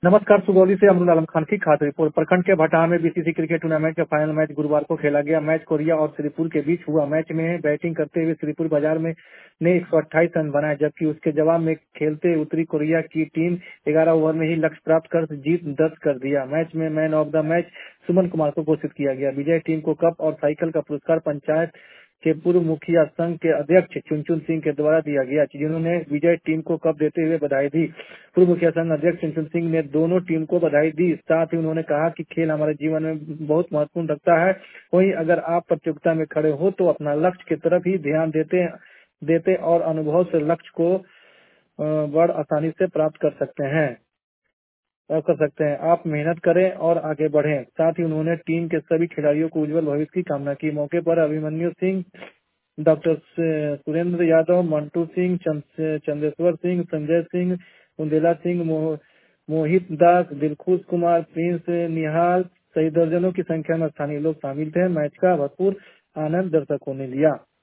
नमस्कार। सुगौली से अमरुल आलम खान की खास रिपोर्ट। प्रखंड के भटाहा में बीसीसी क्रिकेट टूर्नामेंट का फाइनल मैच गुरुवार को खेला गया। मैच कोरिया और श्रीपुर के बीच हुआ। मैच में बैटिंग करते हुए श्रीपुर बाजार में ने 128 रन बनाए, जबकि उसके जवाब में खेलते उतरी कोरिया की टीम 11 ओवर में ही लक्ष्य प्राप्त कर जीत दर्ज कर दिया। मैच में man of the match Suman Kumar को घोषित किया गया। विजय टीम को कप और साइकिल का पुरस्कार पंचायत के पूर्व मुखिया संघ के अध्यक्ष चुनचुन सिंह के द्वारा दिया गया, जिन्होंने विजय टीम को कप देते हुए बधाई दी। पूर्व मुखिया संघ अध्यक्ष चुनचुन सिंह ने दोनों टीम को बधाई दी। साथ ही उन्होंने कहा कि खेल हमारे जीवन में बहुत महत्वपूर्ण रखता है। वहीं अगर आप प्रतियोगिता में खड़े हो तो अपना लक्ष्य की तरफ ही ध्यान देते और अनुभव से लक्ष्य को बड़ आसानी से प्राप्त कर सकते हैं। आप मेहनत करें और आगे बढ़ें। साथ ही उन्होंने टीम के सभी खिलाड़ियों को उज्जवल भविष्य की कामना की। मौके पर अभिमन्यु सिंह, डॉक्टर सुरेंद्र यादव, मंटू सिंह, चंद्रेश्वर सिंह, संजय सिंह, कुंदेला सिंह, मोहित दास, दिलखुश कुमार, प्रिंस निहाल सहित दर्जनों की संख्या में स्थानीय लोग शामिल थे। मैच का भरपूर आनंद दर्शकों ने लिया।